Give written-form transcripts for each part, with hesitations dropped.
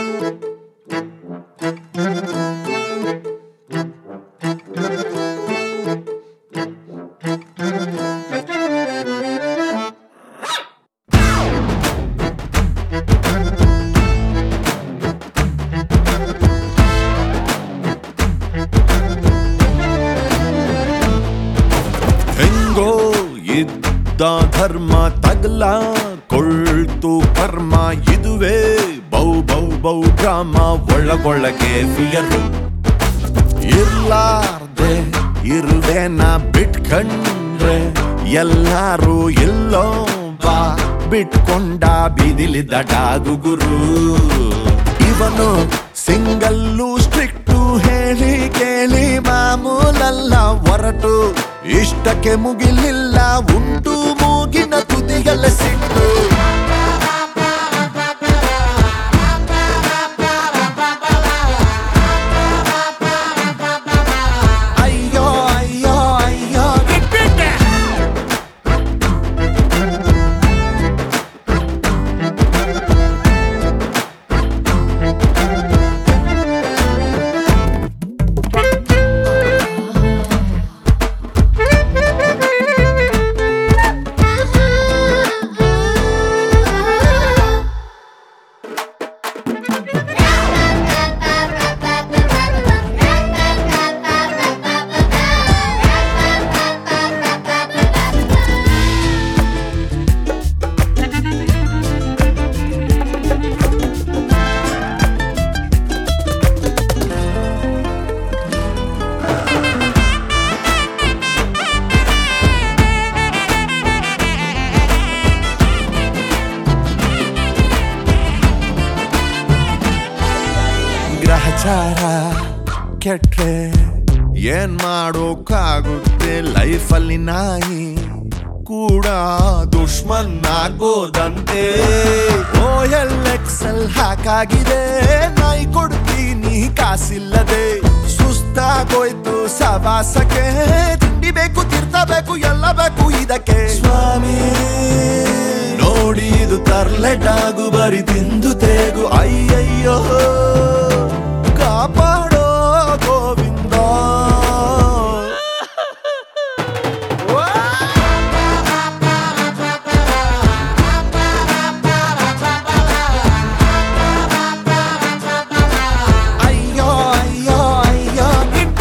ಧರ್ಮ ತಗಲ ಕೊಳ್ತು ಕರ್ಮ ಇದುವೇ ಬೌ ಬೌ ಬೌ ಡ್ರಾಮ ಒಳಗೊಳಗೆ ಫಿಯರು ಇರ್ಲಾರ್ದೆ ಇರುವೆನ ಬಿಟ್ಕಂಡ್ರೆ ಎಲ್ಲಾರು ಎಲ್ಲೋ ಬಾ ಬಿಟ್ಕೊಂಡ ಬೀದಿಲಿದ್ದ ಡಾಗುಗುರು ಇವನು ಸಿಂಗಲ್ಲು ಸ್ಟ್ರಿಕ್ಟು ಹೇಳಿ ಕೇಳಿ ಮಾಮೂಲಲ್ಲ ಹೊರಟು ಇಷ್ಟಕ್ಕೆ ಮುಗಿಲಿಲ್ಲ ಉಂಟು ಮೂಗಿನ ತುದಿಗಳ ಸಿಟ್ಟು ಅಯ್ಯೋ ಅಯ್ಯೋ ಅಯ್ಯೋ ಗ್ರಹಚಾರ ಕೆಟ್ರೆ ಏನ್ ಮಾಡೋಕ್ಕಾಗುತ್ತೆ ಲೈಫಲ್ಲಿ ನಾಯಿ ಕೂಡ ದುಶ್ಮನ್ ಆಗೋದಂತೆ OLXL ಹಾಕಾಗಿದೆ ನಾಯಿ ಕೊಡ್ತೀನಿ ಕಾಸಿಲ್ಲದೆ ಸುಸ್ತಾಗೋಯ್ತು ಸವಾಸಕ್ಕೆ ತಿಂಡಿ ಬೇಕು ತಿರ್ತಾಬೇಕು ಎಲ್ಲ ಬೇಕು ಇದಕ್ಕೆ ಸ್ವಾಮಿ ನೋಡಿ ಇದು ತರ್ಲೆಟಾಗು ಬರಿ ತಿಂದು ತೇಗು ಅಯ್ಯಯ್ಯೋ ಕಾಪಾಡೋ ಗೋವಿಂದ ಅಯ್ಯೋ ಅಯ್ಯೋ ಅಯ್ಯೋ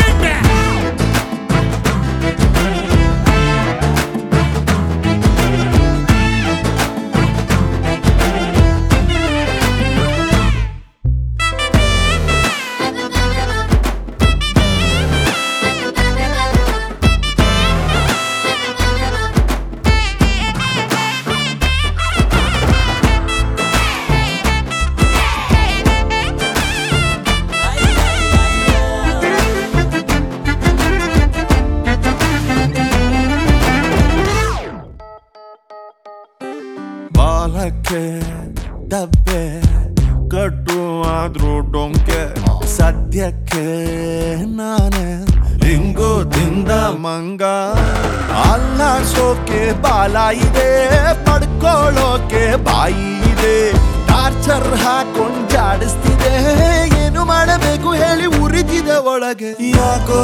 ಬಾಲಕ್ಕೆ ಡಬ್ಬೆ ಕಟ್ಟು ಆದ್ರೂ ಡೊಂಕೆ ಸದ್ಯಕ್ಕೆ ನಾನೇ ಹಿಂಗೋ ದಿಂದ ಮಂಗ ಅಲ್ಲಾಡ್ಸೋಕೆ ಬಾಲ ಇದೆ ಪಡ್ಕೊಳ್ಳೋಕೆ ಬಾಯಿ ಇದೆ ಟಾರ್ಚರ್ ಹಾಕೊಂಡ್ ಜಾಡಿಸ್ತಿದೆ ಏನು ಮಾಡಬೇಕು ಹೇಳಿ ಉರಿತಿದೆ ಒಳಗೆ ಯಾಕೋ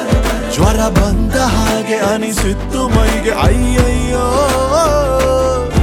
ಜ್ವರ ಬಂದ ಹಾಗೆ ಅನಿಸಿತ್ತು ಮೈಗೆ ಅಯ್ಯಯ್ಯೋ